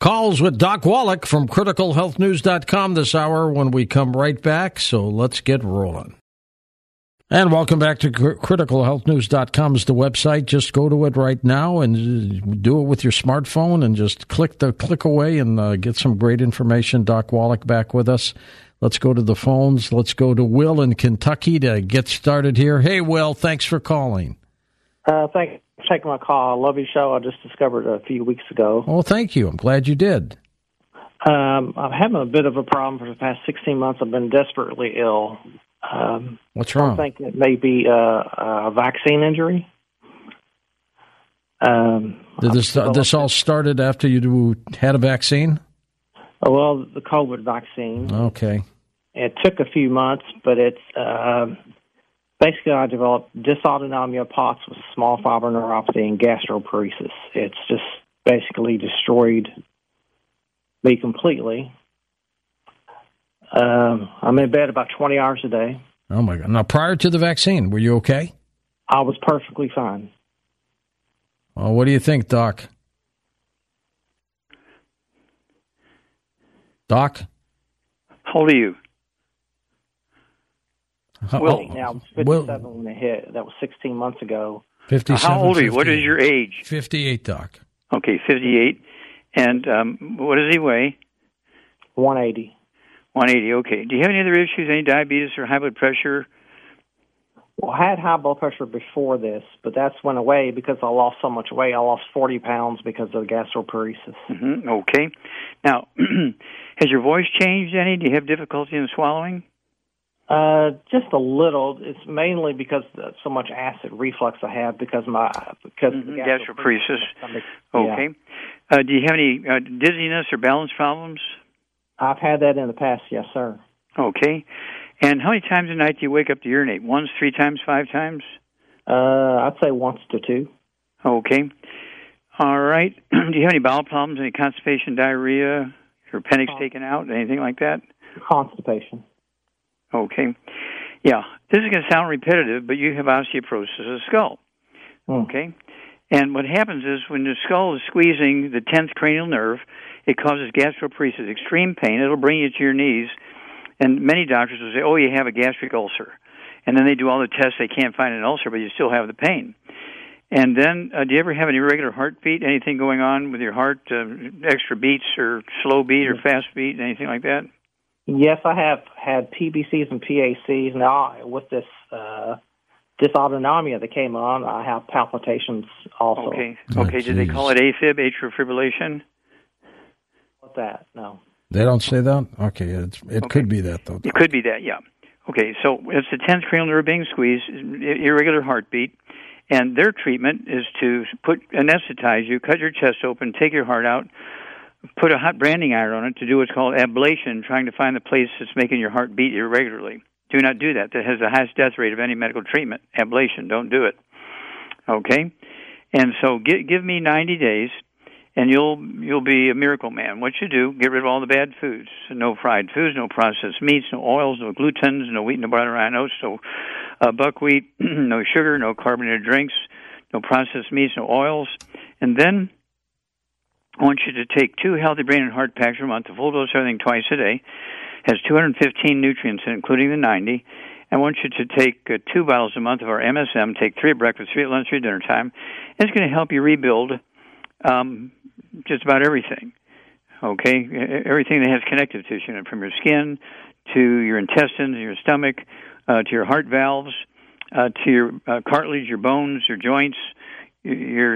Calls with Doc Wallach from CriticalHealthNews.com this hour when we come right back, so let's get rolling. And welcome back to CriticalHealthNews.com is the website. Just go to it right now and do it with your smartphone and just click away and get some great information. Doc Wallach back with us. Let's go to the phones. Let's go to Will in Kentucky to get started here. Hey, Will, thanks for calling. Thanks for taking my call. I love your show. I just discovered it a few weeks ago. Oh, thank you. I'm glad you did. I'm having a bit of a problem for the past 16 months. I've been desperately ill. What's wrong? I think it may be a vaccine injury. Did this all started after you had a vaccine? Well, the COVID vaccine. Okay. It took a few months, but it's basically I developed dysautonomia POTS with small fiber neuropathy and gastroparesis. It's just basically destroyed me completely. I'm in bed about 20 hours a day. Oh, my God. Now, prior to the vaccine, were you okay? I was perfectly fine. Well, what do you think, Doc? Doc? How old are you? Now, I was 57 when it hit. That was 16 months ago. 57. How old are you? What is your age? 58, Doc. Okay, 58. And what does he weigh? 180. 180, okay. Do you have any other issues, any diabetes or high blood pressure? Well, I had high blood pressure before this, but that's went away because I lost so much weight. I lost 40 pounds because of gastroparesis. Mm-hmm, okay. Now, has your voice changed any? Do you have difficulty in swallowing? Just a little. It's mainly because of so much acid reflux I have because of gastroparesis. Okay. Yeah. Do you have any dizziness or balance problems? I've had that in the past, yes, sir. Okay. And how many times a night do you wake up to urinate? Once, 3 times, 5 times? I'd say once to 2. Okay. All right. Do you have any bowel problems, any constipation, diarrhea, your appendix taken out, anything like that? Constipation. Okay. Yeah. This is going to sound repetitive, but you have osteoporosis of the skull. Okay. And what happens is when the skull is squeezing the 10th cranial nerve, it causes gastroparesis, extreme pain. It'll bring you to your knees. And many doctors will say, oh, you have a gastric ulcer. And then they do all the tests. They can't find an ulcer, but you still have the pain. And then do you ever have an irregular heartbeat, anything going on with your heart, extra beats or slow beat or fast beat, anything like that? Yes, I have had PBCs and PACs. Now, with this dysautonomia that came on, I have palpitations also. Okay. Okay. Did they call it AFib, atrial fibrillation? What's that? No. They don't say that? Okay. It could be that, though. It could be that, yeah. Okay, so it's the 10th cranial nerve being squeezed, irregular heartbeat, and their treatment is to anesthetize you, cut your chest open, take your heart out, put a hot branding iron on it to do what's called ablation, trying to find the place that's making your heart beat irregularly. Do not do that. That has the highest death rate of any medical treatment. Ablation, don't do it. Okay? And so give me 90 days, and you'll be a miracle man. What you do, get rid of all the bad foods. No fried foods, no processed meats, no oils, no glutens, no wheat, no butter, oats, no buckwheat, no sugar, no carbonated drinks, no processed meats, no oils. And then I want you to take 2 healthy brain and heart packs a month, a full dose of everything twice a day. Has 215 nutrients in it, including the 90. I want you to take 2 bottles a month of our MSM, take 3 at breakfast, 3 at lunch, 3 at dinner time. It's going to help you rebuild just about everything, okay? Everything that has connective tissue in it, from your skin to your intestines, your stomach, to your heart valves, to your cartilage, your bones, your joints, your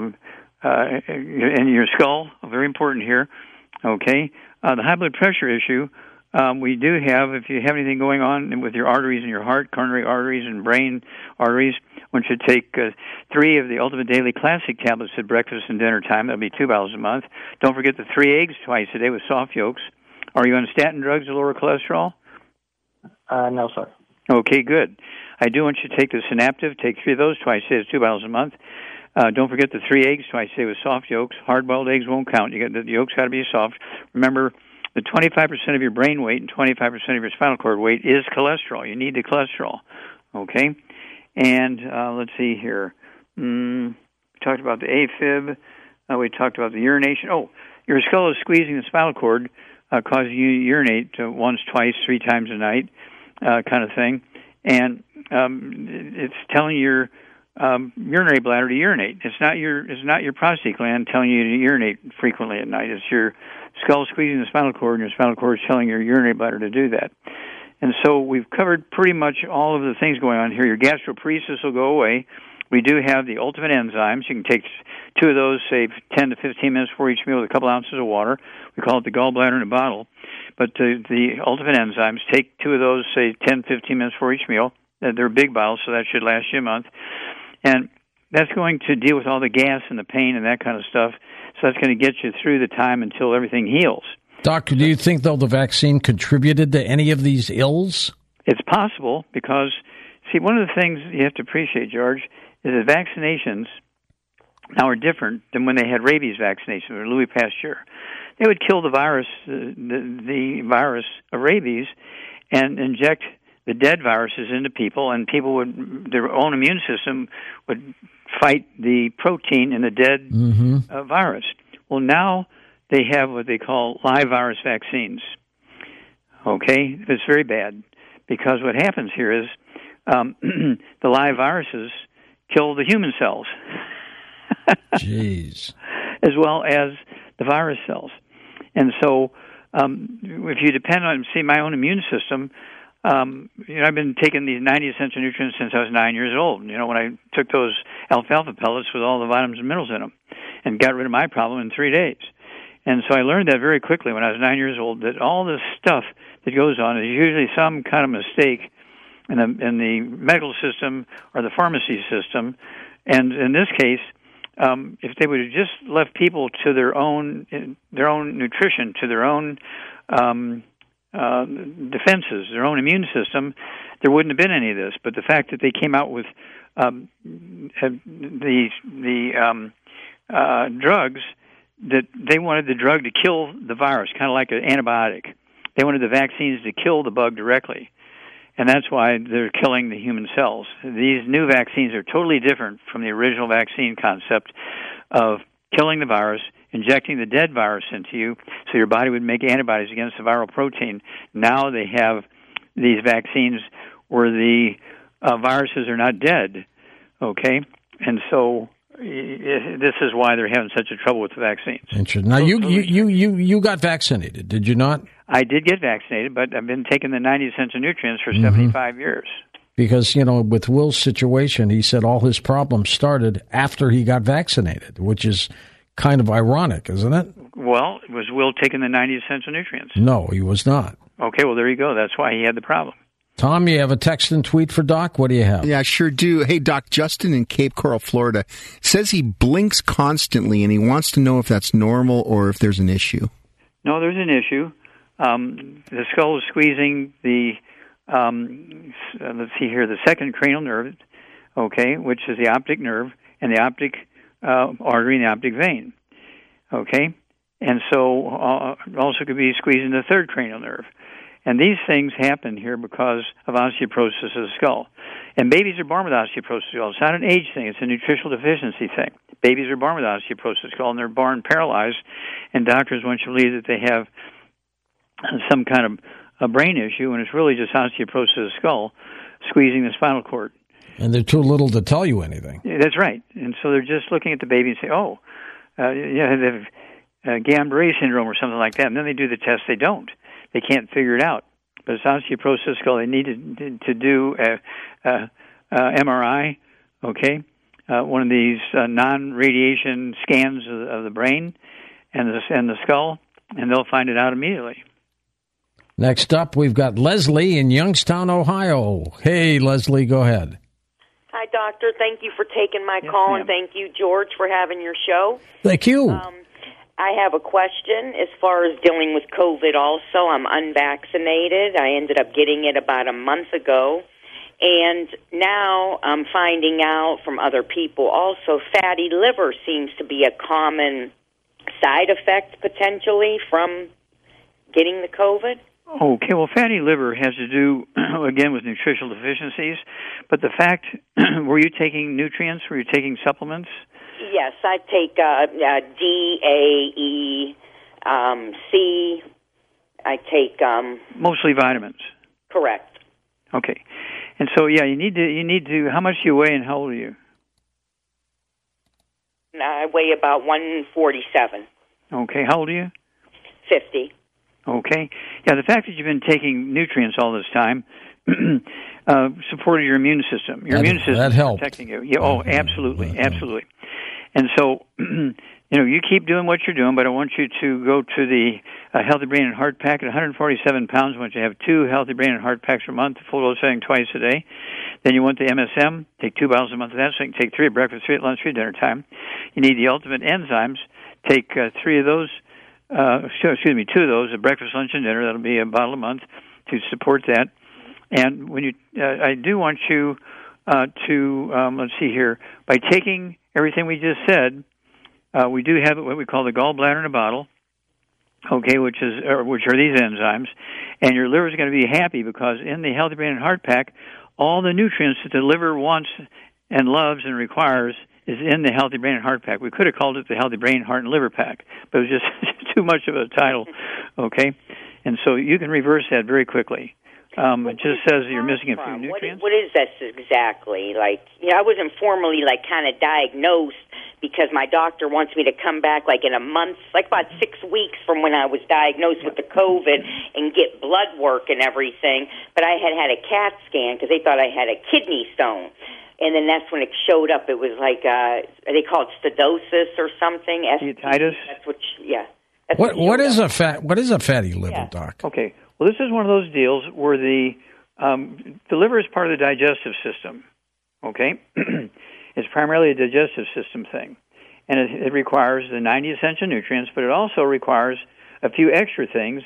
and your skull, very important here, okay? The high blood pressure issue, we do have, if you have anything going on with your arteries in your heart, coronary arteries and brain arteries, I want you to take 3 of the Ultimate Daily Classic tablets at breakfast and dinner time. That'll be 2 bottles a month. Don't forget the 3 eggs twice a day with soft yolks. Are you on statin drugs to lower cholesterol? No, sir. Okay, good. I do want you to take the Synaptive. Take 3 of those twice a day. It's 2 bottles a month. Don't forget the 3 eggs twice a day with soft yolks. Hard-boiled eggs won't count. The yolks got to be soft. Remember, the 25% of your brain weight and 25% of your spinal cord weight is cholesterol. You need the cholesterol, okay? And let's see here. We talked about the AFib. We talked about the urination. Oh, your skull is squeezing the spinal cord, causing you to urinate once, twice, 3 times a night, kind of thing. And it's telling your urinary bladder to urinate. It's not your prostate gland telling you to urinate frequently at night. It's your skull squeezing the spinal cord, and your spinal cord is telling your urinary bladder to do that. And so we've covered pretty much all of the things going on here. Your gastroparesis will go away. We do have the ultimate enzymes. You can take 2 of those, say 10 to 15 minutes before each meal with a couple ounces of water. We call it the gallbladder in a bottle. But the ultimate enzymes, take 2 of those, say 10, 15 minutes before each meal. They're big bottles, so that should last you a month. And that's going to deal with all the gas and the pain and that kind of stuff. So that's going to get you through the time until everything heals. Doctor, do you think, though, the vaccine contributed to any of these ills? It's possible because, see, one of the things you have to appreciate, George, is that vaccinations now are different than when they had rabies vaccination or Louis Pasteur. They would kill the virus, the virus of rabies, and inject the dead viruses into people, and people would, their own immune system would fight the protein in the dead virus. Well, now they have what they call live virus vaccines. Okay? It's very bad because what happens here is the live viruses kill the human cells. Jeez. As well as the virus cells. And so if you depend on, see, my own immune system, I've been taking these 90 essential nutrients since I was 9 years old. When I took those alfalfa pellets with all the vitamins and minerals in them and got rid of my problem in 3 days. And so I learned that very quickly when I was 9 years old, that all this stuff that goes on is usually some kind of mistake in the medical system or the pharmacy system. And in this case, if they would have just left people to their own nutrition, to their own defenses, their own immune system, there wouldn't have been any of this. But the fact that they came out with the drugs, that they wanted the drug to kill the virus, kind of like an antibiotic. They wanted the vaccines to kill the bug directly. And that's why they're killing the human cells. These new vaccines are totally different from the original vaccine concept of killing the virus, injecting the dead virus into you so your body would make antibodies against the viral protein. Now they have these vaccines where the viruses are not dead, okay? And so this is why they're having such a trouble with the vaccines. Interesting. Now, you got vaccinated, did you not? I did get vaccinated, but I've been taking the 90 essential nutrients for 75 years. Because, with Will's situation, he said all his problems started after he got vaccinated, which is kind of ironic, isn't it? Well, was Will taking the 90 essential nutrients? No, he was not. Okay, well, there you go. That's why he had the problem. Tom, you have a text and tweet for Doc? What do you have? Yeah, I sure do. Hey, Doc, Justin in Cape Coral, Florida, says he blinks constantly, and he wants to know if that's normal or if there's an issue. No, there's an issue. The skull is squeezing the, let's see here, the second cranial nerve, okay, which is the optic nerve, and the optic artery and the optic vein, okay? And so also could be squeezing the third cranial nerve. And these things happen here because of osteoporosis of the skull. And babies are born with osteoporosis of the skull. It's not an age thing. It's a nutritional deficiency thing. Babies are born with osteoporosis of the skull, and they're born paralyzed. And doctors want you to believe that they have some kind of a brain issue, and it's really just osteoporosis of the skull squeezing the spinal cord. And they're too little to tell you anything. That's right. And so they're just looking at the baby and say, they have Guillain-Barré syndrome or something like that. And then they do the test. They don't. They can't figure it out. But it's osteoporosis of the skull. They need to do a MRI, okay, one of these non-radiation scans of the brain and the skull, and they'll find it out immediately. Next up, we've got Leslie in Youngstown, Ohio. Hey, Leslie, go ahead. Hi, Doctor. Thank you for taking my call, ma'am. and thank you, George, for having your show. Thank you. I have a question as far as dealing with COVID also. I'm unvaccinated. I ended up getting it about a month ago. And now I'm finding out from other people also fatty liver seems to be a common side effect potentially from getting the COVID. Okay, well, fatty liver has to do, again, with nutritional deficiencies. But the fact, were you taking nutrients? Were you taking supplements? Yes, I take D, A, E, C. I take mostly vitamins. Correct. Okay, and so you need to. How much do you weigh, and how old are you? I weigh about 147. Okay, how old are you? 50. Okay, the fact that you've been taking nutrients all this time supported your immune system. Your immune system that helped. Protecting you. Yeah, absolutely. And so, you keep doing what you're doing, but I want you to go to the Healthy Brain and Heart Pack at 147 pounds. I want you to have 2 Healthy Brain and Heart Packs a month, full dose setting twice a day. Then you want the MSM, take 2 bottles a month of that, so you can take 3 at breakfast, 3 at lunch, 3 at dinner time. You need the Ultimate Enzymes, take 3 of those, 2 of those at breakfast, lunch, and dinner. That'll be a bottle a month to support that. And when I do want you to, let's see here, by taking everything we just said, we do have what we call the gallbladder in a bottle, okay, which are these enzymes, and your liver is going to be happy because in the Healthy Brain and Heart Pack, all the nutrients that the liver wants and loves and requires is in the Healthy Brain and Heart Pack. We could have called it the Healthy Brain, Heart, and Liver Pack, but it was just too much of a title, okay? And so you can reverse that very quickly. It just says you're missing a few nutrients. What is this exactly? I wasn't formally kind of diagnosed because my doctor wants me to come back in a month, about 6 weeks from when I was diagnosed with the COVID and get blood work and everything. But I had a CAT scan because they thought I had a kidney stone. And then that's when it showed up. It was they call it stenosis or something. Steatitis? That's what, yeah. What is a fatty liver, Doc? Okay. Well, this is one of those deals where the liver is part of the digestive system, okay? It's primarily a digestive system thing. And it requires the 90 essential nutrients, but it also requires a few extra things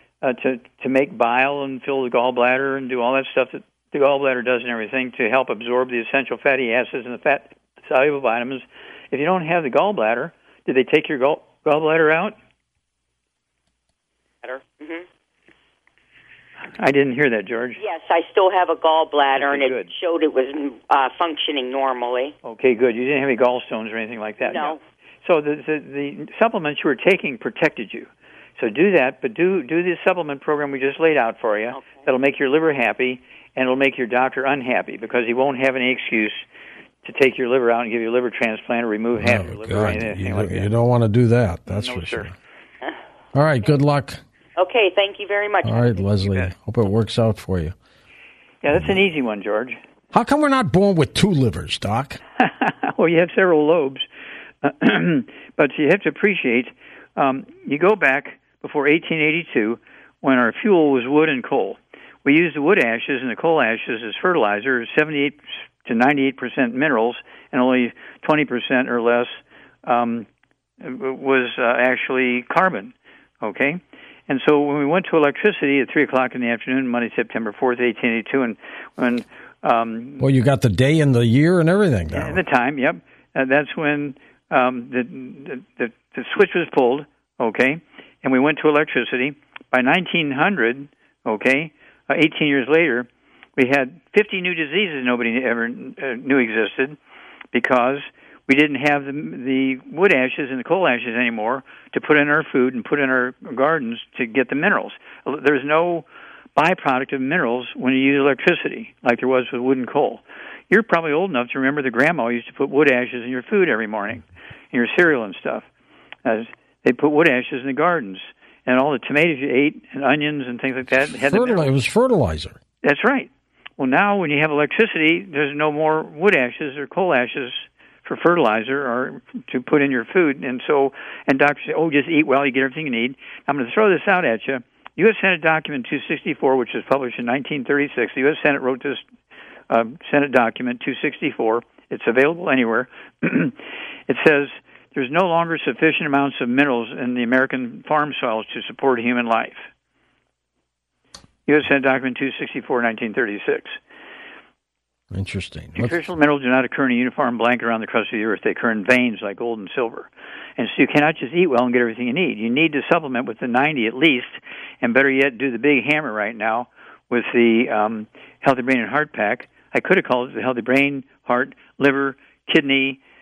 to make bile and fill the gallbladder and do all that stuff that the gallbladder does and everything to help absorb the essential fatty acids and the fat-soluble vitamins. If you don't have the gallbladder, did they take your gallbladder out? Mm-hmm. I didn't hear that, George. Yes, I still have a gallbladder, okay, and it showed it was functioning normally. Okay, good. You didn't have any gallstones or anything like that? No. So the supplements you were taking protected you. So do that, but do the supplement program we just laid out for you. Okay. That'll make your liver happy, and it'll make your doctor unhappy because he won't have any excuse to take your liver out and give you a liver transplant or remove half your liver or anything like that. You don't want to do that, that's for sure. All right, good luck. Okay, thank you very much. All right, Leslie. Hope it works out for you. Yeah, that's an easy one, George. How come we're not born with 2 livers, Doc? Well, you have several lobes. But you have to appreciate, you go back before 1882 when our fuel was wood and coal. We used the wood ashes and the coal ashes as fertilizer, 78 to 98% minerals, and only 20% or less was actually carbon, okay? And so when we went to electricity at 3 o'clock in the afternoon, Monday, September 4th, 1882, and when... well, you got the day and the year and everything now. And the time, yep. That's when the switch was pulled, okay, and we went to electricity. By 1900, okay, 18 years later, we had 50 new diseases nobody ever knew existed because we didn't have the wood ashes and the coal ashes anymore to put in our food and put in our gardens to get the minerals. There's no byproduct of minerals when you use electricity like there was with wood and coal. You're probably old enough to remember the grandma used to put wood ashes in your food every morning, in your cereal and stuff. They put wood ashes in the gardens. And all the tomatoes you ate and onions and things like that had the minerals. It was fertilizer. That's right. Well, now when you have electricity, there's no more wood ashes or coal ashes for fertilizer or to put in your food. And doctors say, just eat well, you get everything you need. I'm going to throw this out at you. U.S. Senate Document 264, which was published in 1936, the U.S. Senate wrote this Senate Document 264. It's available anywhere. It says there's no longer sufficient amounts of minerals in the American farm soils to support human life. U.S. Senate Document 264, 1936. Interesting. Nutritional minerals do not occur in a uniform blanket around the crust of the earth. They occur in veins like gold and silver. And so you cannot just eat well and get everything you need. You need to supplement with the 90 at least, and better yet, do the big hammer right now with the Healthy Brain and Heart Pack. I could have called it the Healthy Brain, Heart, Liver, Kidney,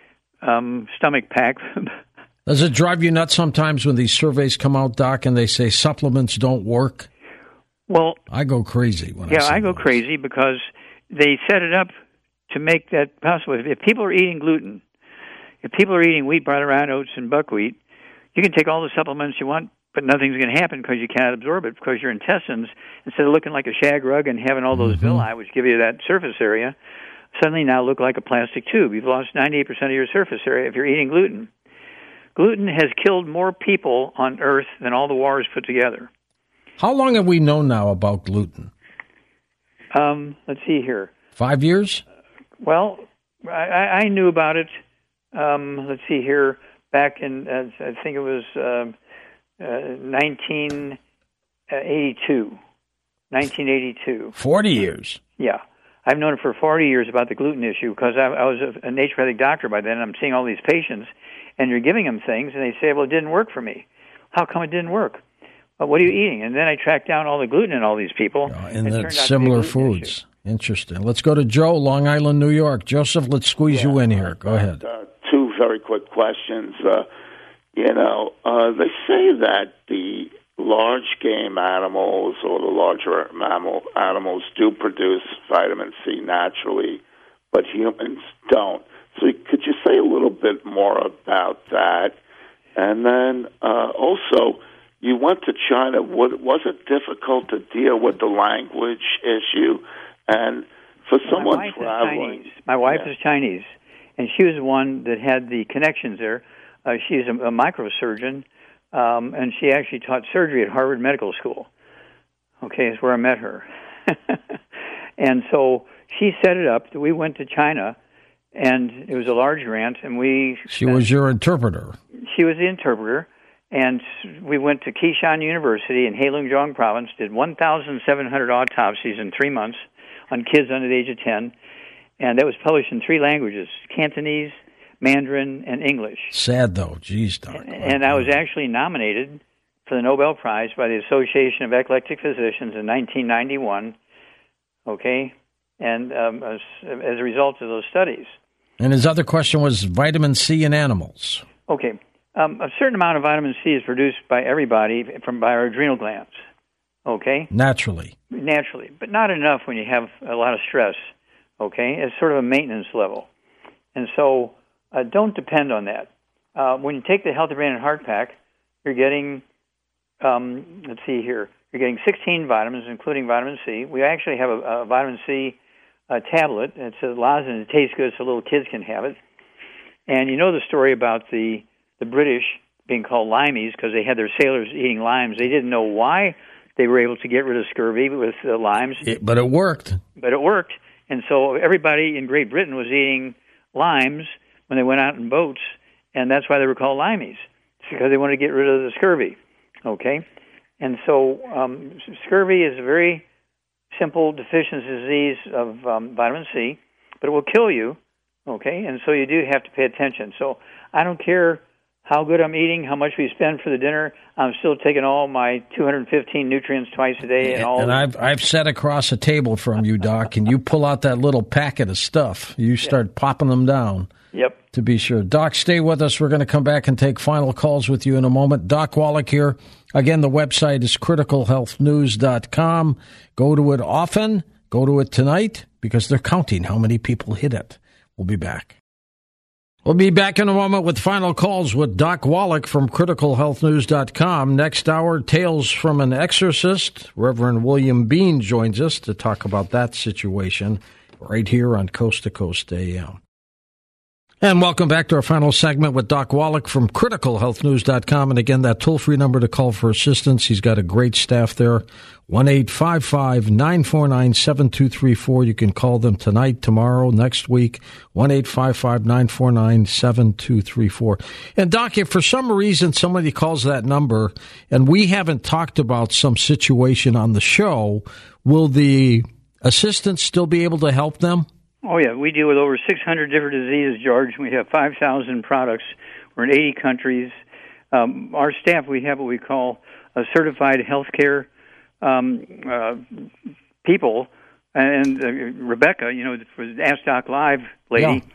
stomach pack. Does it drive you nuts sometimes when these surveys come out, Doc, and they say supplements don't work? Well, I go crazy when I go crazy because they set it up to make that possible. If people are eating gluten, if people are eating wheat, barley, rye, oats, and buckwheat, you can take all the supplements you want, but nothing's going to happen because you cannot absorb it, because your intestines, instead of looking like a shag rug and having all those villi, which give you that surface area, suddenly now look like a plastic tube. You've lost 98% of your surface area if you're eating gluten. Gluten has killed more people on Earth than all the wars put together. How long have we known now about gluten? Let's see here. 5 years? Well, I knew about it, let's see here, back in, I think it was 1982. 40 years? Yeah. I've known it for 40 years about the gluten issue because I was a naturopathic doctor by then, and I'm seeing all these patients, and you're giving them things, and they say, well, it didn't work for me. How come it didn't work? Well, what are you eating? And then I tracked down all the gluten in all these people. And that's similar foods. Issue. Interesting. Let's go to Joe, Long Island, New York. Joseph, let's squeeze you in here. Go ahead. Two very quick questions. They say that the large game animals or the larger animals do produce vitamin C naturally, but humans don't. So could you say a little bit more about that? And then also, you went to China. Was it difficult to deal with the language issue? And for someone traveling... My wife is Chinese, and she was the one that had the connections there. She's a microsurgeon, and she actually taught surgery at Harvard Medical School. Okay, is where I met her. And so she set it up that we went to China, and it was a large grant, and She was your interpreter. She was the interpreter, and we went to Qishan University in Heilongjiang Province, did 1,700 autopsies in 3 months on kids under the age of 10, and that was published in 3 languages, Cantonese, Mandarin, and English. Sad, though. Jeez, Doc. And I was actually nominated for the Nobel Prize by the Association of Eclectic Physicians in 1991, okay, and as a result of those studies. And his other question was vitamin C in animals. Okay. A certain amount of vitamin C is produced by everybody by our adrenal glands, okay? Naturally, but not enough when you have a lot of stress, okay? It's sort of a maintenance level. And so don't depend on that. When you take the Healthy Brain and Heart Pack, you're getting, let's see here, you're getting 16 vitamins, including vitamin C. We actually have a vitamin C tablet. It's a lozenge. It tastes good so little kids can have it. And you know the story about the British being called limeys because they had their sailors eating limes. They didn't know why they were able to get rid of scurvy with limes. But it worked. And so everybody in Great Britain was eating limes when they went out in boats, and that's why they were called limeys. It's because they wanted to get rid of the scurvy, okay? And so scurvy is a very simple deficiency disease of vitamin C, but it will kill you, okay? And so you do have to pay attention. So I don't care how good I'm eating, how much we spend for the dinner. I'm still taking all my 215 nutrients twice a day. And I've sat across a table from you, Doc, and you pull out that little packet of stuff. You start popping them down. Yep. To be sure. Doc, stay with us. We're going to come back and take final calls with you in a moment. Doc Wallach here. Again, the website is criticalhealthnews.com. Go to it often. Go to it tonight because they're counting how many people hit it. We'll be back. We'll be back in a moment with final calls with Doc Wallach from criticalhealthnews.com. Next hour, Tales from an Exorcist. Reverend William Bean joins us to talk about that situation right here on Coast to Coast AM. And welcome back to our final segment with Doc Wallach from criticalhealthnews.com. And again, that toll-free number to call for assistance. He's got a great staff there. 1-855-949-7234. You can call them tonight, tomorrow, next week. 1-855-949-7234. And Doc, if for some reason somebody calls that number and we haven't talked about some situation on the show, will the assistant still be able to help them? Oh, yeah. We deal with over 600 different diseases, George. We have 5,000 products. We're in 80 countries. Our staff, we have what we call a certified healthcare people And Rebecca, for the Ask Doc Live lady,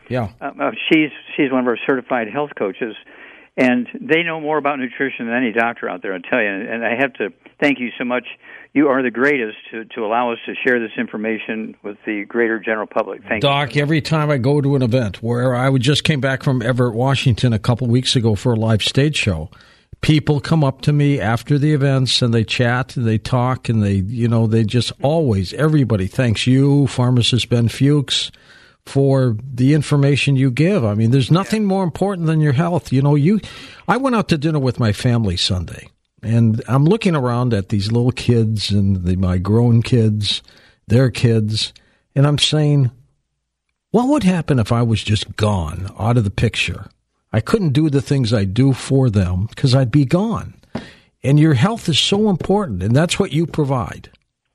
she's one of our certified health coaches, and they know more about nutrition than any doctor out there, I'll tell you. And I have to thank you so much. You are the greatest to allow us to share this information with the greater general public. Thank you. Doc, every time I go to an event where I just came back from Everett, Washington a couple weeks ago for a live stage show, people come up to me after the events and they chat and they talk and they just always, everybody thanks you, pharmacist Ben Fuchs, for the information you give. I mean, there's nothing more important than your health. I went out to dinner with my family Sunday, and I'm looking around at these little kids and my grown kids, their kids, and I'm saying, what would happen if I was just gone out of the picture? I couldn't do the things I do for them because I'd be gone. And your health is so important, and that's what you provide.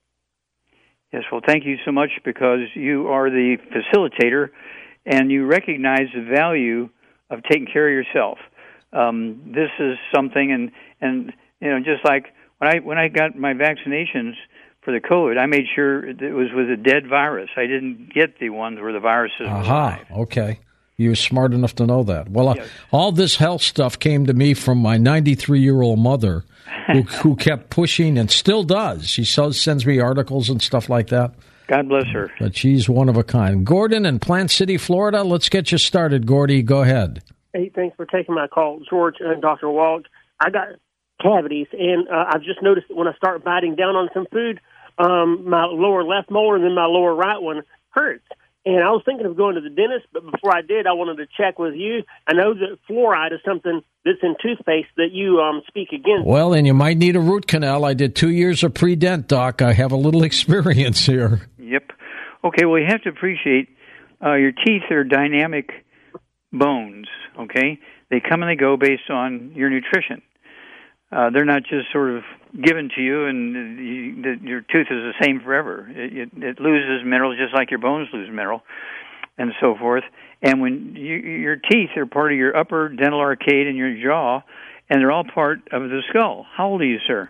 Yes, well, thank you so much, because you are the facilitator, and you recognize the value of taking care of yourself. This is something, and just like when I got my vaccinations for the COVID, I made sure it was with a dead virus. I didn't get the ones where the viruses were alive. Okay. You were smart enough to know that. Well, yes. All this health stuff came to me from my 93-year-old mother, who kept pushing and still does. She sends me articles and stuff like that. God bless her. But she's one of a kind. Gordon in Plant City, Florida. Let's get you started, Gordy. Go ahead. Hey, thanks for taking my call, George and Dr. Walt. I got cavities, and I've just noticed that when I start biting down on some food, my lower left molar and then my lower right one hurts. And I was thinking of going to the dentist, but before I did, I wanted to check with you. I know that fluoride is something that's in toothpaste that you speak against. Well, and you might need a root canal. I did 2 years of pre-dent, Doc. I have a little experience here. Yep. Okay, well, you have to appreciate your teeth are dynamic bones, okay? They come and they go based on your nutrition. They're not just sort of given to you and your tooth is the same forever. It loses minerals just like your bones lose mineral and so forth. And when your teeth are part of your upper dental arcade and your jaw, and they're all part of the skull. How old are you, sir?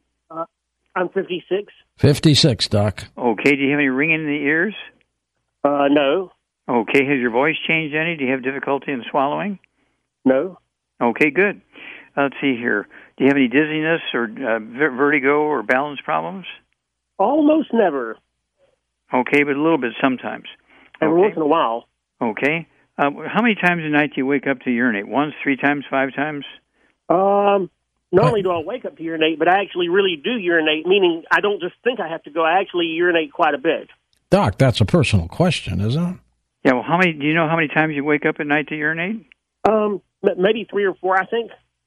I'm 56. 56, Doc. Okay, do you have any ringing in the ears? No. Okay, has your voice changed any? Do you have difficulty in swallowing? No. Okay, good. Let's see here. Do you have any dizziness or vertigo or balance problems? Almost never. Okay, but a little bit sometimes. Every once in a while. Okay. How many times a night do you wake up to urinate? Once, 3 times, 5 times? Not only do I wake up to urinate, but I actually really do urinate, meaning I don't just think I have to go. I actually urinate quite a bit. Doc, that's a personal question, isn't it? Yeah, well, do you know how many times you wake up at night to urinate? Maybe 3 or 4, I think.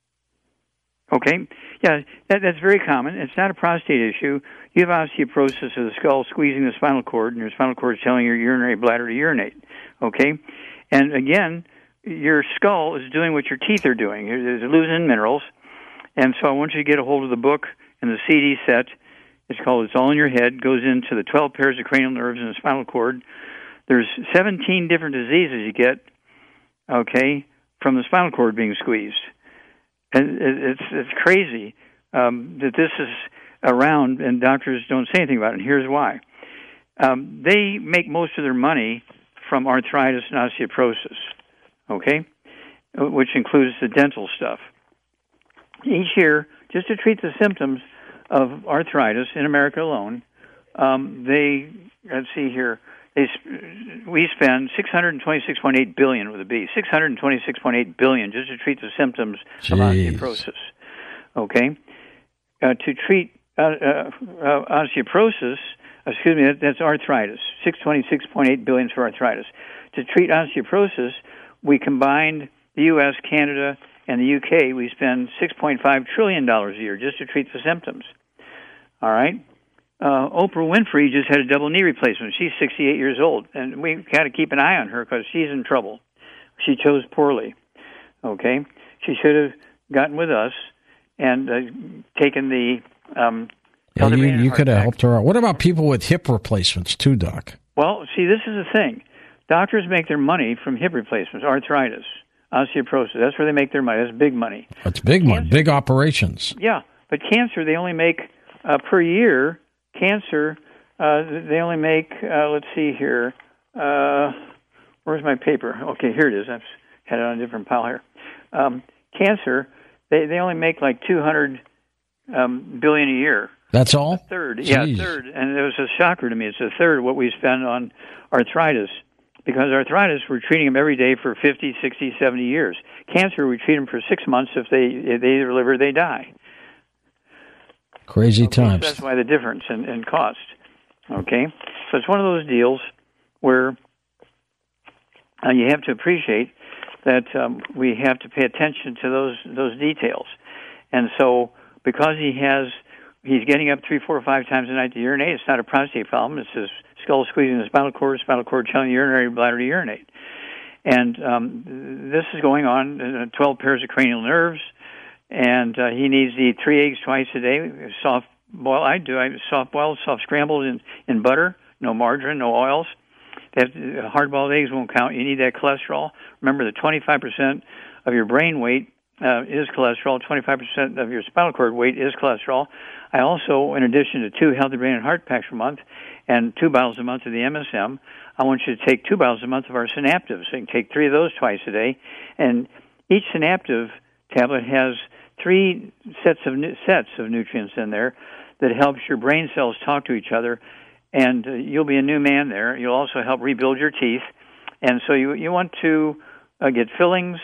Okay. Yeah, that's very common. It's not a prostate issue. You have osteoporosis of the skull squeezing the spinal cord, and your spinal cord is telling your urinary bladder to urinate. Okay? And again, your skull is doing what your teeth are doing. They're losing minerals. And so I want you to get a hold of the book and the CD set. It's called It's All in Your Head. Goes into the 12 pairs of cranial nerves in the spinal cord. There's 17 different diseases you get, okay, from the spinal cord being squeezed. And it's crazy that this is around and doctors don't say anything about it, and here's why. They make most of their money from arthritis and osteoporosis, okay, which includes the dental stuff. Each year, just to treat the symptoms of arthritis in America alone, let's see here, we spend $626.8 billion with a B, $626.8 billion just to treat the symptoms of osteoporosis. Okay, to treat osteoporosis, that's arthritis. $626.8 billion for arthritis. To treat osteoporosis, we combined the U.S., Canada, and the U.K. We spend $6.5 trillion a year just to treat the symptoms. All right. Oprah Winfrey just had a double knee replacement. She's 68 years old, and we got to keep an eye on her because she's in trouble. She chose poorly. Okay, she should have gotten with us and taken the. You could have helped her out. What about people with hip replacements too, Doc? Well, see, this is the thing. Doctors make their money from hip replacements, arthritis, osteoporosis. That's where they make their money. That's big money. That's big money. Big operations. Yeah, but cancer they only make per year. Cancer, They only make, let's see here, where's my paper? Okay, here it is. I've had it on a different pile here. Cancer, they only make like 200 billion a year. That's all? A third. Jeez. Yeah, a third. And it was a shocker to me. It's a third of what we spend on arthritis. Because arthritis, we're treating them every day for 50, 60, 70 years. Cancer, we treat them for 6 months. If they either live or they die. Crazy times. So that's why the difference in cost. Okay? So it's one of those deals where you have to appreciate that we have to pay attention to those details. And so because he's getting up 3, 4, 5 times a night to urinate, it's not a prostate problem. It's his skull squeezing the spinal cord telling the urinary bladder to urinate. And this is going on, 12 pairs of cranial nerves, and he needs to eat 3 eggs twice a day, soft boiled. I soft boiled, soft scrambled in butter, no margarine, no oils. Hard-boiled eggs won't count. You need that cholesterol. Remember that 25% of your brain weight is cholesterol. 25% of your spinal cord weight is cholesterol. I also, in addition to 2 healthy brain and heart packs a month and 2 bottles a month of the MSM, I want you to take 2 bottles a month of our Synaptive. So you can take 3 of those twice a day. And each Synaptive tablet has 3 sets of nutrients in there that helps your brain cells talk to each other. And you'll be a new man there. You'll also help rebuild your teeth. And so you want to get fillings.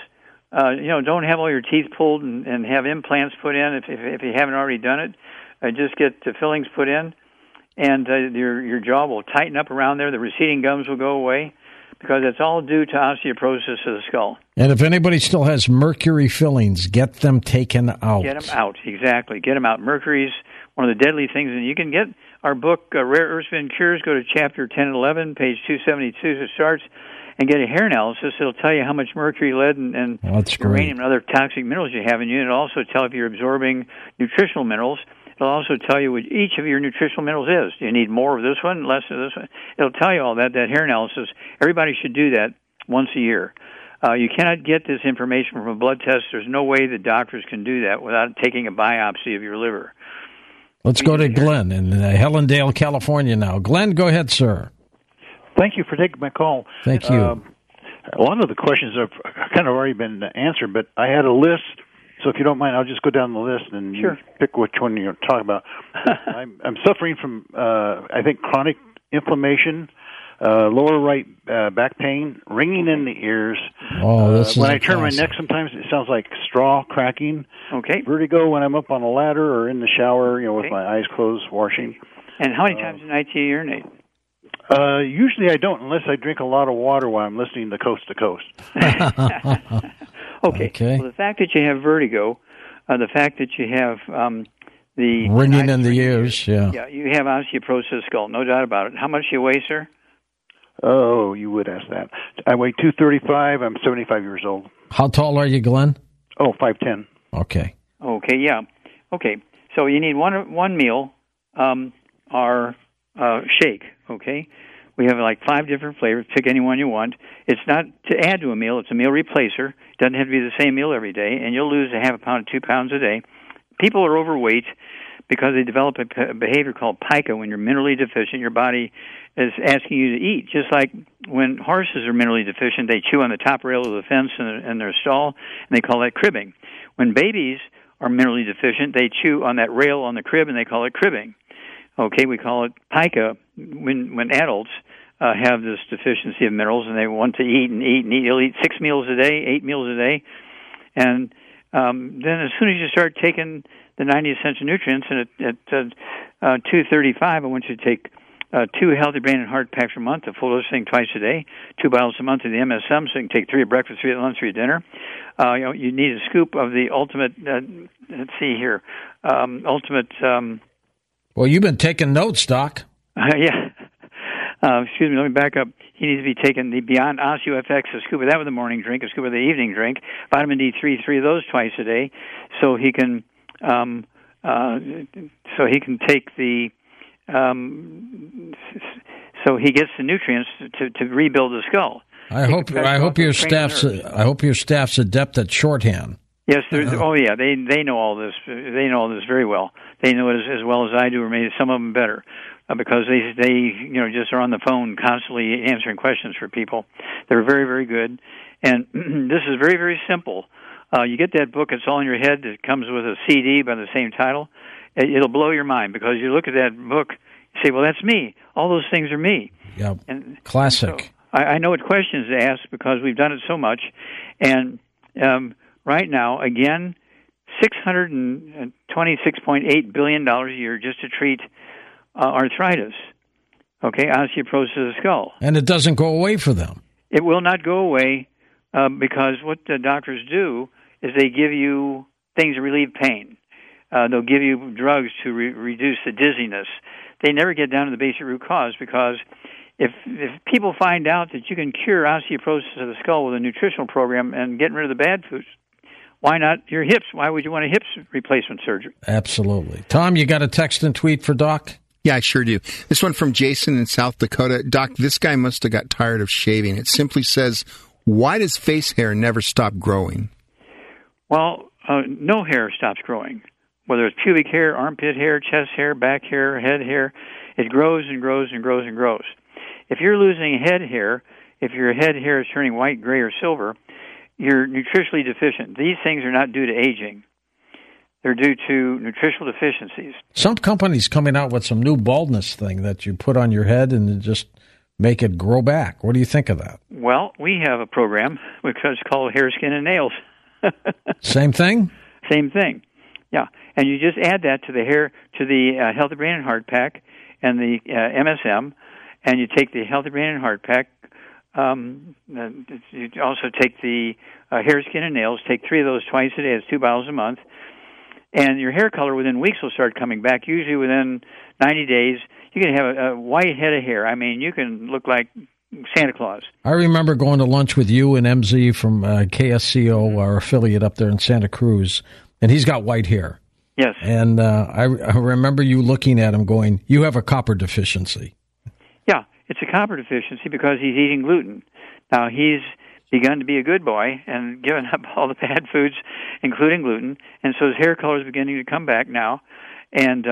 Don't have all your teeth pulled and have implants put in if you haven't already done it. Just get the fillings put in, and your jaw will tighten up around there. The receding gums will go away because it's all due to osteoporosis of the skull. And if anybody still has mercury fillings, get them taken out. Get them out, exactly. Get them out. Mercury's one of the deadly things, and you can get our book, Rare Earths and Cures. Go to chapter 10 and 11, page 272. It starts. And get a hair analysis. It'll tell you how much mercury, lead, and uranium and other toxic minerals you have in you. It'll also tell if you're absorbing nutritional minerals. It'll also tell you what each of your nutritional minerals is. Do you need more of this one, less of this one? It'll tell you all that hair analysis. Everybody should do that once a year. You cannot get this information from a blood test. There's no way the doctors can do that without taking a biopsy of your liver. Let's go to Glenn in Hellendale, California now. Glenn, go ahead, sir. Thank you for taking my call. Thank you. A lot of the questions have kind of already been answered, but I had a list, so if you don't mind, I'll just go down the list and sure. Pick which one you're talking about. I'm suffering from, I think, chronic inflammation, lower right back pain, ringing in the ears. Oh, this is when I turn my neck, sometimes it sounds like straw cracking. Okay. Vertigo when I'm up on a ladder or in the shower, with my eyes closed, washing. And how many times a night do you urinate? Usually I don't, unless I drink a lot of water while I'm listening to Coast to Coast. Okay. Well, the fact that you have vertigo, the fact that you have the ringing in the ears, yeah, you have osteoporosis of the skull, no doubt about it. How much do you weigh, sir? Oh, you would ask that. I weigh 235. I'm 75 years old. How tall are you, Glenn? Oh, 5'10". Okay, yeah. Okay, so you need one meal, our shake, okay? We have like 5 different flavors. Pick any one you want. It's not to add to a meal. It's a meal replacer. It doesn't have to be the same meal every day, and you'll lose a half a pound to 2 pounds a day. People are overweight because they develop a behavior called pica. When you're minerally deficient, your body is asking you to eat. Just like when horses are minerally deficient, they chew on the top rail of the fence in their stall, and they call that cribbing. When babies are minerally deficient, they chew on that rail on the crib, and they call it cribbing. Okay, we call it pica when adults have this deficiency of minerals and they want to eat and eat and eat. You'll eat 6 meals a day, 8 meals a day, and then as soon as you start taking the 90 essential nutrients, and at 235, I want you to take 2 healthy brain and heart packs a month, a full dose thing twice a day, 2 bottles a month of the MSM, so you can take 3 at breakfast, 3 at lunch, 3 at dinner. You need a scoop of the ultimate. Let's see here, ultimate. Well, you've been taking notes, Doc. Yeah. Excuse me, let me back up. He needs to be taking the Beyond OsteoFX, a scoop of that with the morning drink, a scoop of the evening drink, vitamin D3, 3 of those twice a day, so he can take the so he gets the nutrients to rebuild the skull. I hope your staff's adept at shorthand. Yes, oh yeah, they know all this. They know all this very well. They know it as well as I do, or maybe some of them better, because they just are on the phone constantly answering questions for people. They're very, very good, and this is very, very simple. You get that book; it's all in your head. It comes with a CD by the same title. It'll blow your mind because you look at that book, you say, "Well, that's me. All those things are me." Yeah, So classic. I know what questions to ask because we've done it so much, and right now, again, $626.8 billion a year just to treat arthritis, osteoporosis of the skull. And it doesn't go away for them. It will not go away because what the doctors do is they give you things to relieve pain. They'll give you drugs to reduce the dizziness. They never get down to the basic root cause because if people find out that you can cure osteoporosis of the skull with a nutritional program and getting rid of the bad foods, why not your hips? Why would you want a hips replacement surgery? Absolutely. Tom, you got a text and tweet for Doc? Yeah, I sure do. This one from Jason in South Dakota. Doc, this guy must have got tired of shaving. It simply says, why does face hair never stop growing? Well, no hair stops growing. Whether it's pubic hair, armpit hair, chest hair, back hair, head hair, it grows and grows and grows and grows. If you're losing head hair, if your head hair is turning white, gray, or silver, you're nutritionally deficient. These things are not due to aging. They're due to nutritional deficiencies. Some companies coming out with some new baldness thing that you put on your head and just make it grow back. What do you think of that? Well, we have a program which is called Hair, Skin, and Nails. Same thing? Same thing. Yeah, and you just add that to the Healthy Brain and Heart Pack and the MSM, and you take the Healthy Brain and Heart Pack. You also take the Hair, Skin, and Nails. Take 3 of those twice a day. It's 2 bottles a month. And your hair color within weeks will start coming back. Usually within 90 days, you can have a white head of hair. I mean, you can look like Santa Claus. I remember going to lunch with you and MZ from KSCO, our affiliate up there in Santa Cruz, and he's got white hair. Yes. And I remember you looking at him going, you have a copper deficiency. Yeah, it's a copper deficiency because he's eating gluten. Now, he's begun to be a good boy and given up all the bad foods, including gluten, and so his hair color is beginning to come back now. And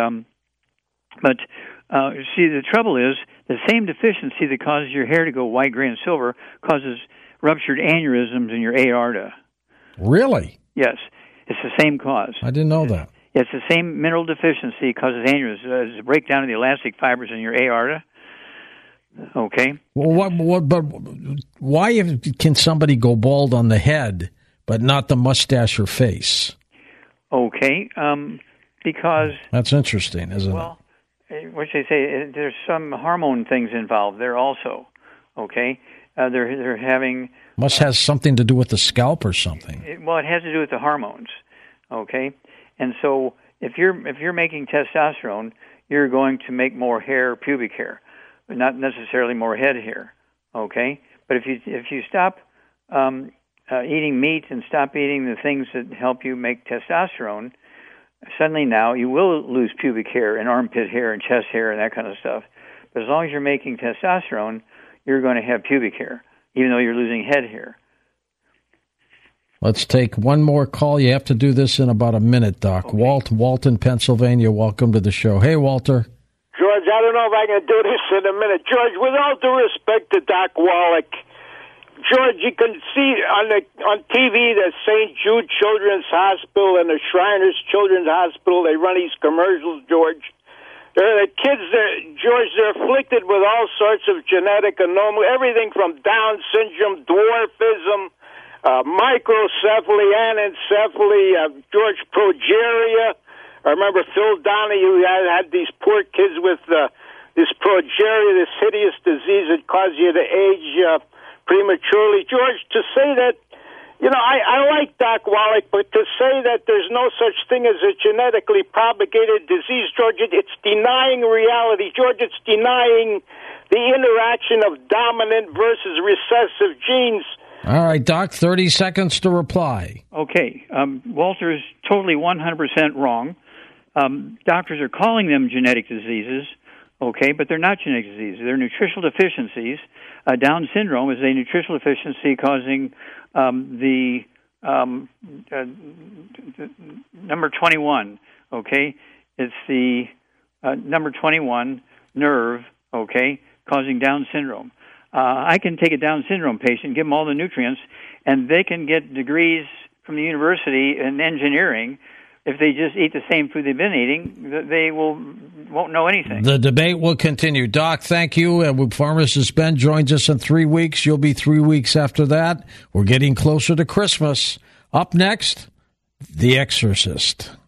see, the trouble is the same deficiency that causes your hair to go white, gray, and silver causes ruptured aneurysms in your aorta. Really? Yes, it's the same cause. I didn't know that. It's the same mineral deficiency causes aneurysms. It's a breakdown of the elastic fibers in your aorta. Okay. Well, but why can somebody go bald on the head but not the mustache or face? Okay, because that's interesting, isn't it? Well, what should I say? There's some hormone things involved there also. Okay, they're having must have something to do with the scalp or something. It has to do with the hormones. Okay, and so if you're making testosterone, you're going to make more hair, pubic hair. Not necessarily more head hair, okay? But if you stop eating meat and stop eating the things that help you make testosterone, suddenly now you will lose pubic hair and armpit hair and chest hair and that kind of stuff. But as long as you're making testosterone, you're going to have pubic hair, even though you're losing head hair. Let's take one more call. You have to do this in about a minute, Doc. Okay. Walton, Pennsylvania, welcome to the show. Hey, Walter. George, I don't know if I can do this in a minute. George, with all due respect to Doc Wallach, George, you can see on TV that St. Jude Children's Hospital and the Shriners Children's Hospital, they run these commercials, George. They're the kids, George, they're afflicted with all sorts of genetic anomalies, everything from Down syndrome, dwarfism, microcephaly, anencephaly, George, progeria. I remember Phil Donahue had these poor kids with this progeria, this hideous disease that causes you to age prematurely. George, to say that, I like Doc Wallach, but to say that there's no such thing as a genetically propagated disease, George, it's denying reality. George, it's denying the interaction of dominant versus recessive genes. All right, Doc, 30 seconds to reply. Okay. Walter is totally 100% wrong. Doctors are calling them genetic diseases, okay, but they're not genetic diseases. They're nutritional deficiencies. Down syndrome is a nutritional deficiency causing the number 21, okay? It's the number 21 nerve, okay, causing Down syndrome. I can take a Down syndrome patient, give them all the nutrients, and they can get degrees from the university in engineering. If they just eat the same food they've been eating, they won't know anything. The debate will continue. Doc, thank you. Pharmacist Ben joins us in 3 weeks. You'll be 3 weeks after that. We're getting closer to Christmas. Up next, The Exorcist.